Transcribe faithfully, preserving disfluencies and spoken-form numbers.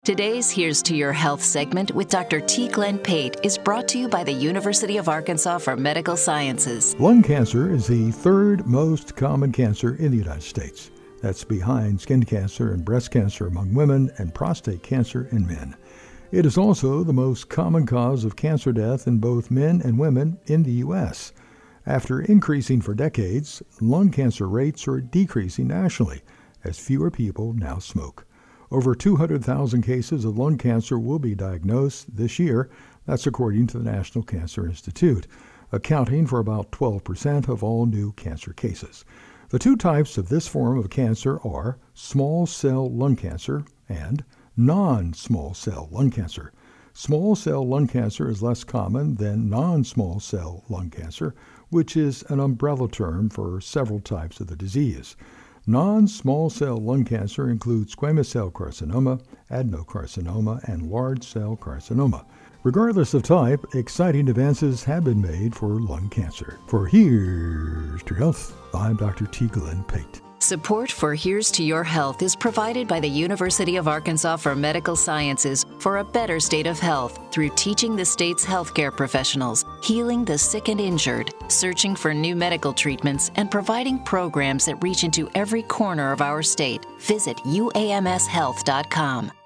Today's Here's to Your Health segment with Doctor T. Glenn Pate is brought to you by the University of Arkansas for Medical Sciences. Lung cancer is the third most common cancer in the United States. That's behind skin cancer and breast cancer among women and prostate cancer in men. It is also the most common cause of cancer death in both men and women in the U S. After increasing for decades, lung cancer rates are decreasing nationally as fewer people now smoke. Over two hundred thousand cases of lung cancer will be diagnosed this year. That's according to the National Cancer Institute, accounting for about twelve percent of all new cancer cases. The two types of this form of cancer are small cell lung cancer and non-small cell lung cancer. Small cell lung cancer is less common than non-small cell lung cancer, which is an umbrella term for several types of the disease. Non-small cell lung cancer includes squamous cell carcinoma, adenocarcinoma, and large cell carcinoma. Regardless of type, exciting advances have been made for lung cancer. For Here's to Health, I'm Doctor T. Glenn Pate. Support for Here's to Your Health is provided by the University of Arkansas for Medical Sciences for a better state of health through teaching the state's healthcare professionals, healing the sick and injured, searching for new medical treatments, and providing programs that reach into every corner of our state. Visit U A M S health dot com.